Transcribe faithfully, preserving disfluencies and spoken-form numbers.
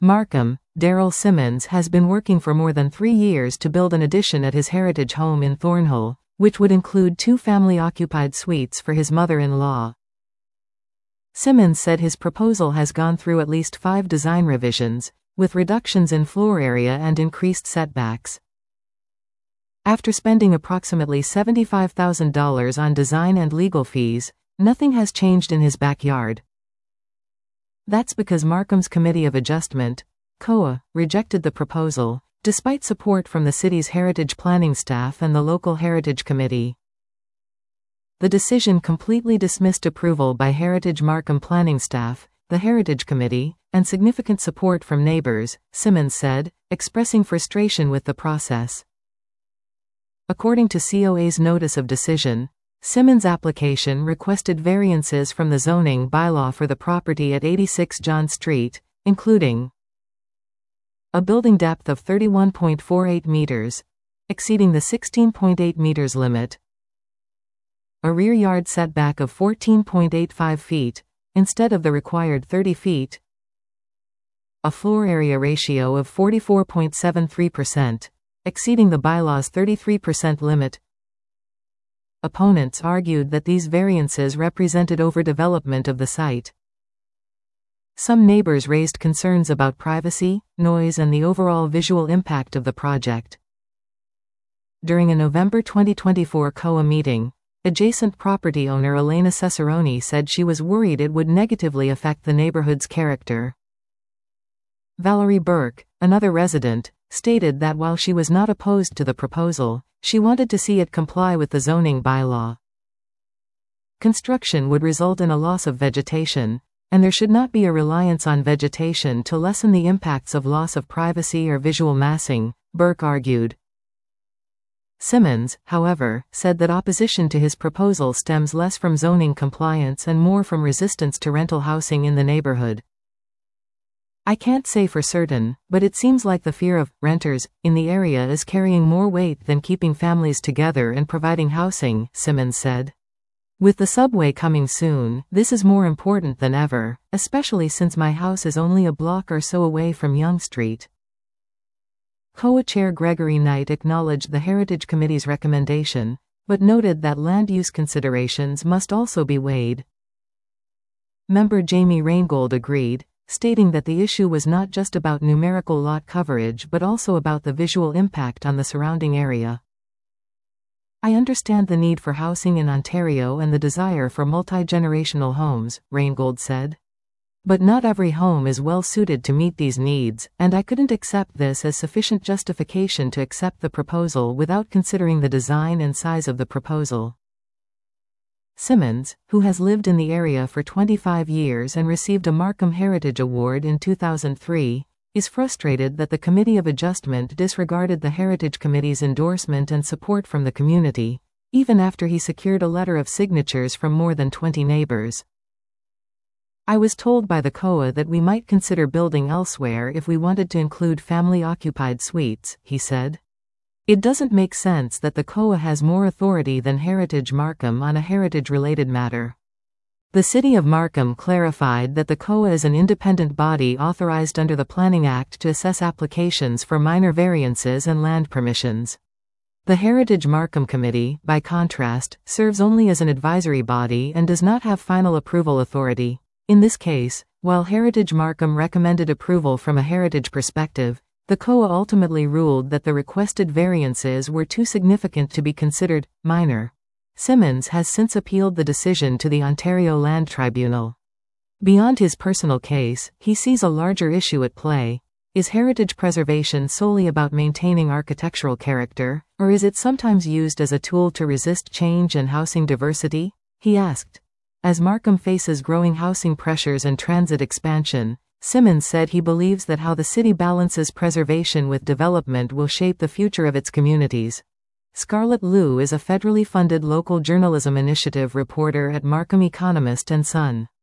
Markham, Daryl Simmons has been working for more than three years to build an addition at his heritage home in Thornhill, which would include two family-occupied suites for his mother-in-law. Simmons said his proposal has gone through at least five design revisions, with reductions in floor area and increased setbacks. After spending approximately seventy-five thousand dollars on design and legal fees, nothing has changed in his backyard. That's because Markham's Committee of Adjustment, C O A, rejected the proposal, despite support from the city's heritage planning staff and the local heritage committee. The decision completely dismissed approval by Heritage Markham planning staff, the Heritage Committee, and significant support from neighbors, Simmons said, expressing frustration with the process. According to C O A's notice of decision, Simmons' application requested variances from the zoning bylaw for the property at eighty-six John Street, including a building depth of thirty-one point four eight meters, exceeding the sixteen point eight meters limit, a rear yard setback of fourteen point eight five feet, instead of the required thirty feet, a floor area ratio of forty-four point seven three percent, exceeding the bylaw's thirty-three percent limit. Opponents argued that these variances represented overdevelopment of the site. Some neighbors raised concerns about privacy, noise, and the overall visual impact of the project. During a November twenty twenty-four C O A meeting, adjacent property owner Elena Cesaroni said she was worried it would negatively affect the neighborhood's character. Valerie Burke, another resident, stated that while she was not opposed to the proposal, she wanted to see it comply with the zoning bylaw. Construction would result in a loss of vegetation, and there should not be a reliance on vegetation to lessen the impacts of loss of privacy or visual massing, Burke argued. Simmons, however, said that opposition to his proposal stems less from zoning compliance and more from resistance to rental housing in the neighborhood. I can't say for certain, but it seems like the fear of renters in the area is carrying more weight than keeping families together and providing housing, Simmons said. With the subway coming soon, this is more important than ever, especially since my house is only a block or so away from Yonge Street. C O A Chair Gregory Knight acknowledged the Heritage Committee's recommendation, but noted that land use considerations must also be weighed. Member Jamie Reingold agreed, stating that the issue was not just about numerical lot coverage but also about the visual impact on the surrounding area. I understand the need for housing in Ontario and the desire for multi-generational homes, Reingold said. But not every home is well suited to meet these needs, and I couldn't accept this as sufficient justification to accept the proposal without considering the design and size of the proposal. Simmons, who has lived in the area for twenty-five years and received a Markham Heritage Award in two thousand three, is frustrated that the Committee of Adjustment disregarded the Heritage Committee's endorsement and support from the community, even after he secured a letter of signatures from more than twenty neighbors. I was told by the C O A that we might consider building elsewhere if we wanted to include family-occupied suites, he said. It doesn't make sense that the C O A has more authority than Heritage Markham on a heritage-related matter. The City of Markham clarified that the C O A is an independent body authorized under the Planning Act to assess applications for minor variances and land permissions. The Heritage Markham Committee, by contrast, serves only as an advisory body and does not have final approval authority. In this case, while Heritage Markham recommended approval from a heritage perspective, the C O A ultimately ruled that the requested variances were too significant to be considered minor. Simmons has since appealed the decision to the Ontario Land Tribunal. Beyond his personal case, he sees a larger issue at play. Is heritage preservation solely about maintaining architectural character, or is it sometimes used as a tool to resist change and housing diversity? He asked. As Markham faces growing housing pressures and transit expansion, Simmons said he believes that how the city balances preservation with development will shape the future of its communities. Scarlett Liu is a federally funded local journalism initiative reporter at Markham Economist and Son.